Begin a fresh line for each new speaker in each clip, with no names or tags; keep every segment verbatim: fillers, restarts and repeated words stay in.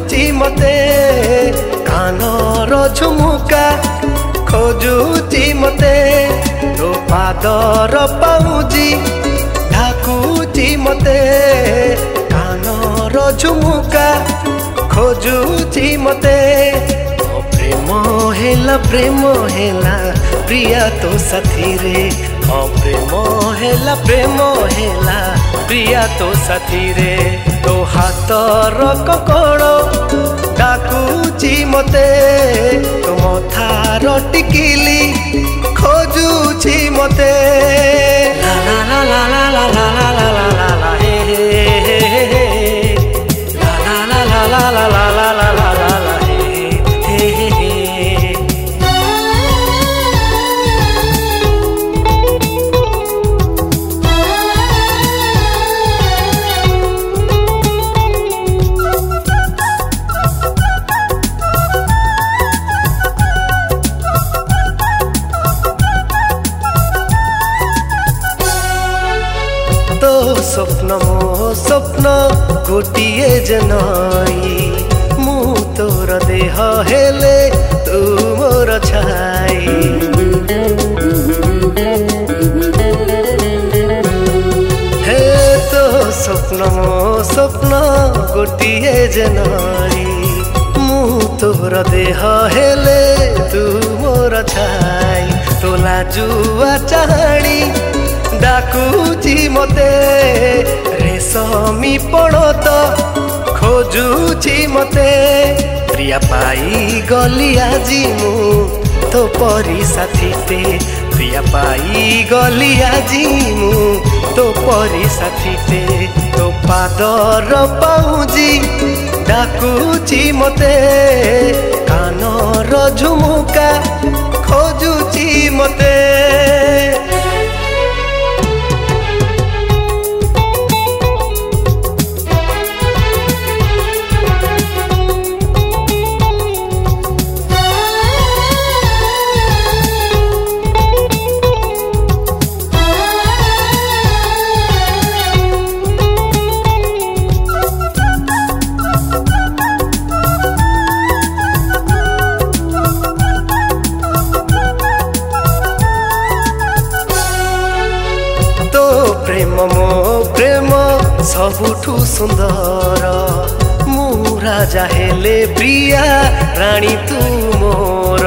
डाकुची मते कानर झुमुका खोजुची मते तो पादर पाउजी डाकुची मते कानर झुमुका खोजुची मते प्रेम हेला प्रेम हेला प्रिया तो साथी रे ओ प्रेम हेला प्रेम हेला प्रिया तो साथी रे तो हातर ककड़ डाकुची मते तो मथार टिकिली खोजुची मते ला ला ला ला ला ला ला ला ला ला ला हे हे हे हे ला ला ला ला ला ला ला ला ला ला ला हे हे हे तो स्वप्न मो स्वप्न गोटिए जनई मु तोर देह हेले तू मोर छाई हे तो स्वप्न मो स्वप्न गोटिए जनई मु तोर देह हेले तू मोर छाई तो लाजुआ चाहणी डाकुची मते रेशमी पड़त खोजुची मते प्रिया पाई गली आजी मु तो परी साथीते प्रिया पाई गली आजी मु तो परी साथीते तो पादर पाउजी डाकुची मते कानर झुमुका खोजुची मते प्रेम मो प्रेम सबुठु सुंदर मु राजा हेले प्रिया रानी तू मोर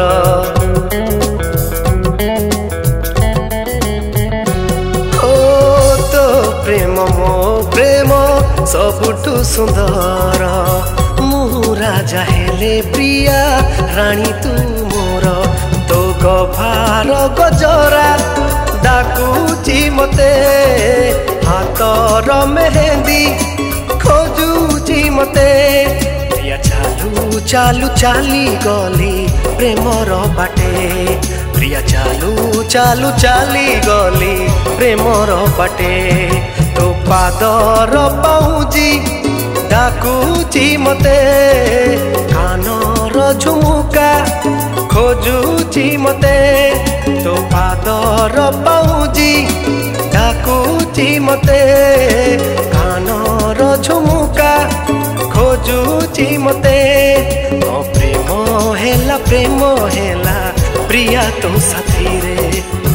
ओ तो प्रेम मो प्रेम सबुठु सुंदर मु राजा हेले प्रिया रानी तू मोर तो गभार गजरा डाकुची मते हातर मेहंदी खोजुची मते प्रिया चालू चालू चाली गली प्रेमर बाटे प्रिया चालू चालू चाली गली प्रेमर बाटे तो पादर पाउजी डाकुची मते कानर झुमुका खोजुची मते तो पादर पाउजी डाकुची मते कानर झुमुका खोजुची मते ओ प्रेम हेला प्रेम हेला प्रिया तो साथी रे।